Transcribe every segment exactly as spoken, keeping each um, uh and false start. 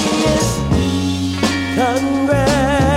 is congratulations.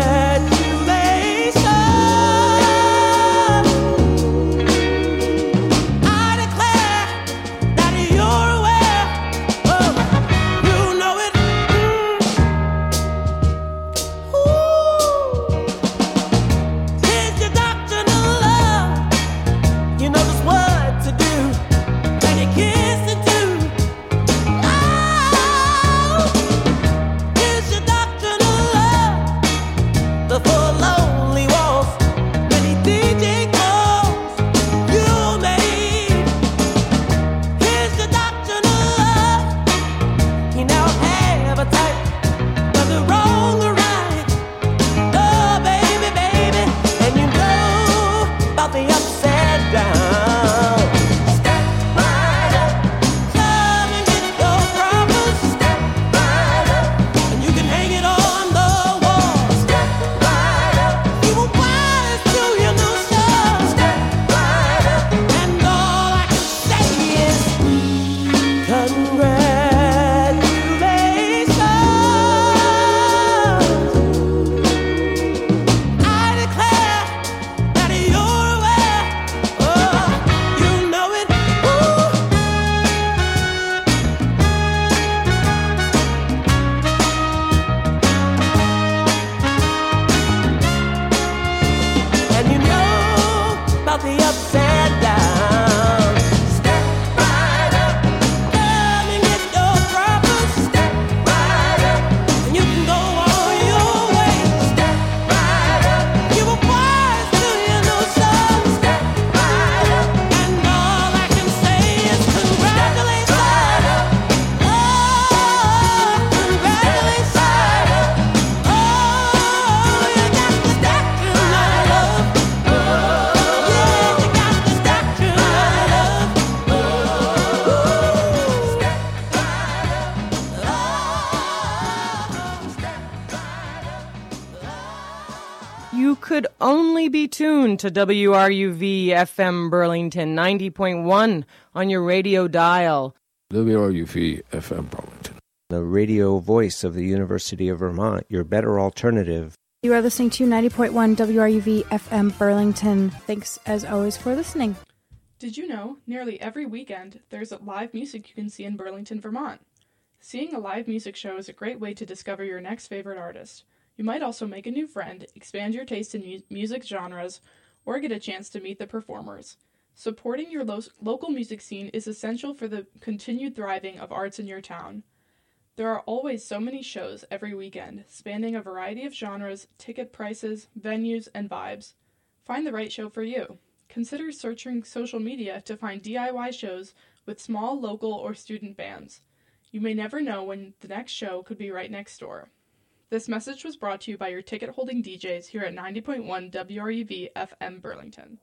Could only be tuned to W R U V F M Burlington ninety point one on your radio dial. W R U V F M Burlington, the radio voice of the University of Vermont, your better alternative. You are listening to ninety point one W R U V F M Burlington. Thanks as always for listening. Did you know nearly every weekend there's a live music you can see in Burlington, Vermont? Seeing a live music show is a great way to discover your next favorite artist. You might also make a new friend, expand your taste in mu- music genres, or get a chance to meet the performers. Supporting your lo- local music scene is essential for the continued thriving of arts in your town. There are always so many shows every weekend, spanning a variety of genres, ticket prices, venues, and vibes. Find the right show for you. Consider searching social media to find D I Y shows with small, local, or student bands. You may never know when the next show could be right next door. This message was brought to you by your ticket-holding D Js here at ninety point one W R U V F M Burlington.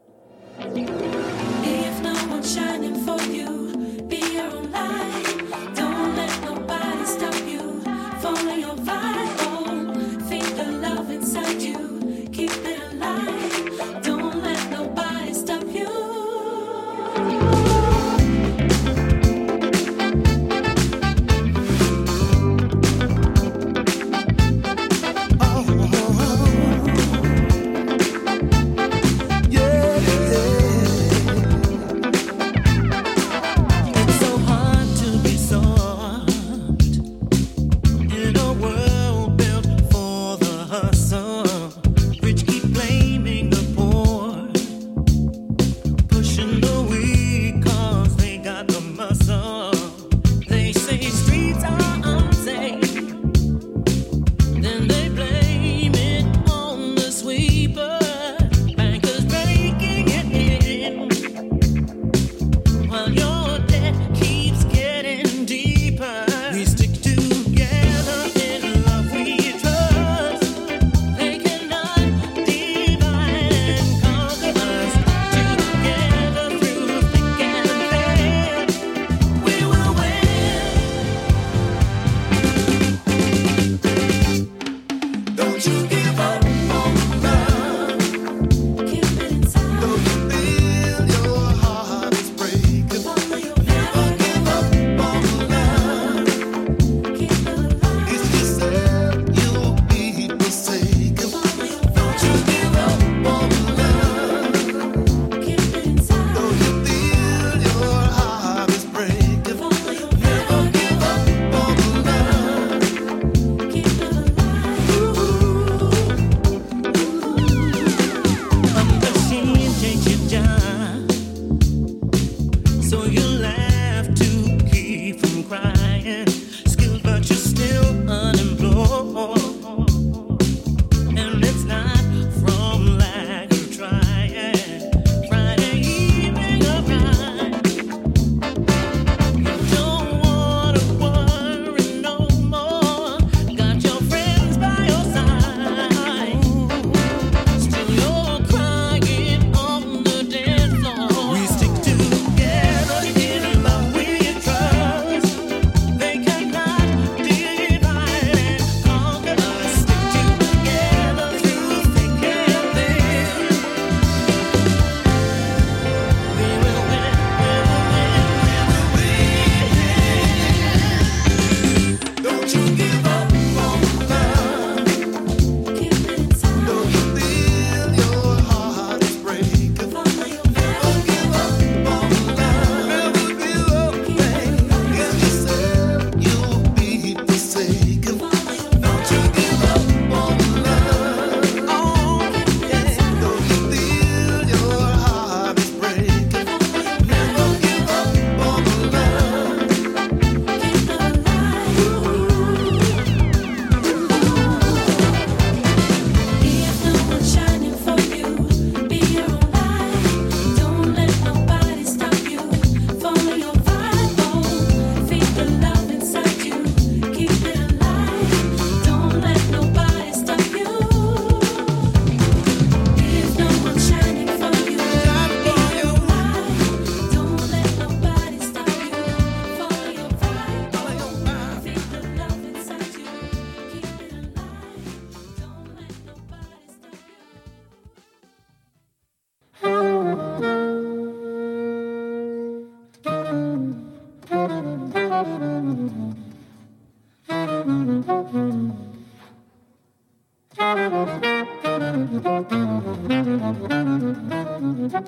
If no one's shining for you, be your own light. Don't let nobody stop you. Follow your vibe. Oh, feel the love inside you. Keep it alive. Don't let nobody stop you. Yeah.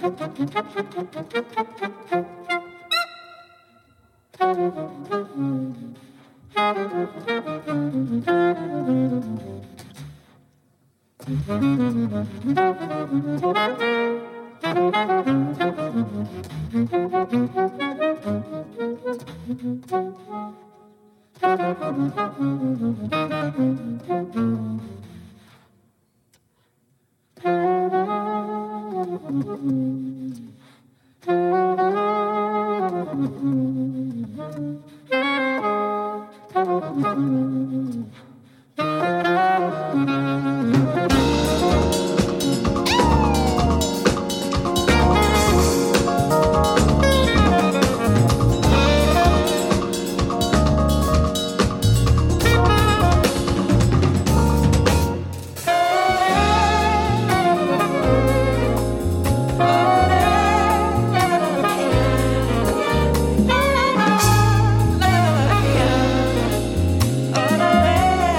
Oh,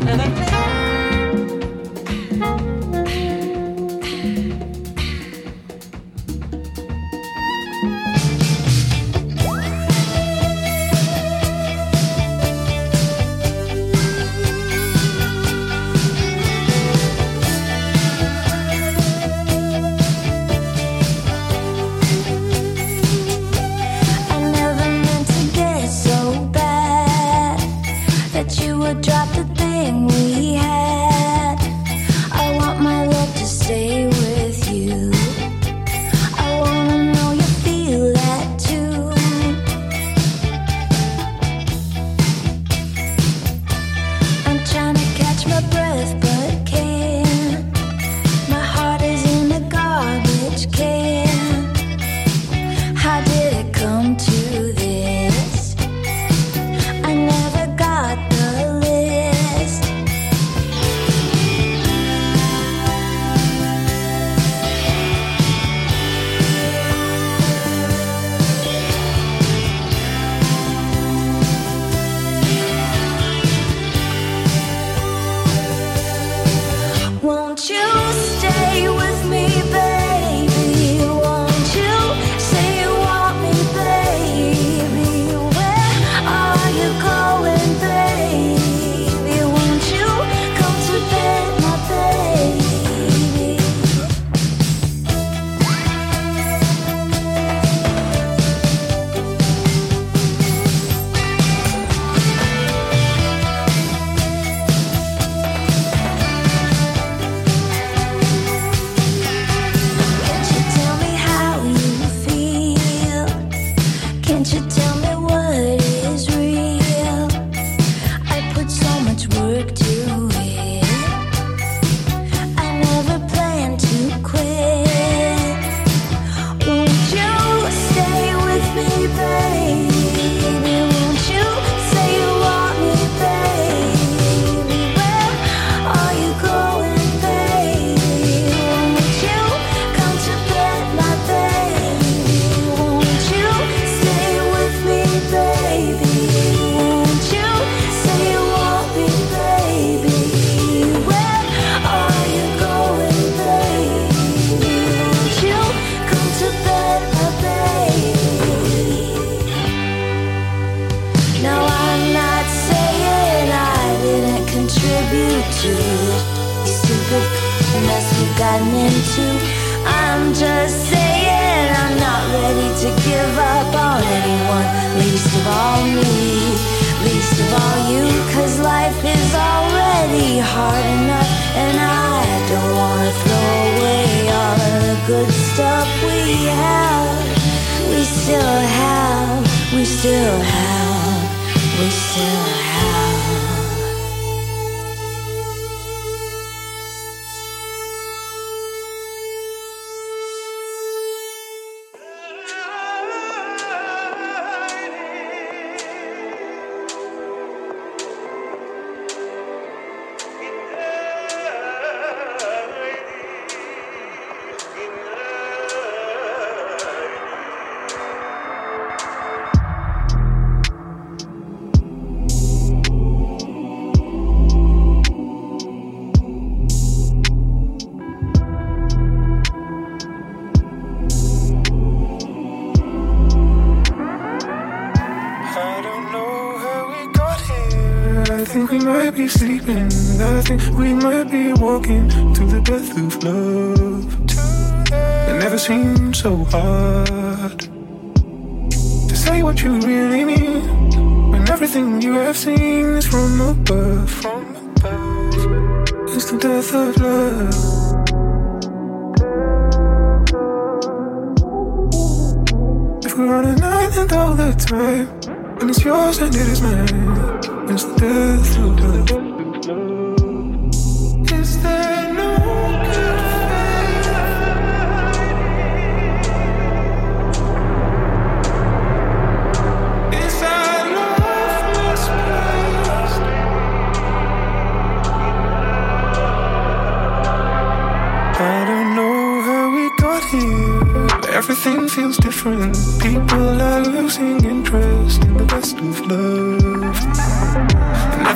So hard to say what you really mean when everything you have seen is from above. From above, it's the death of love. If we're on an island all the time, and it's yours and it is mine, it's the death of love. Is there no good faith? Everything feels different. People are losing interest in the best of love. And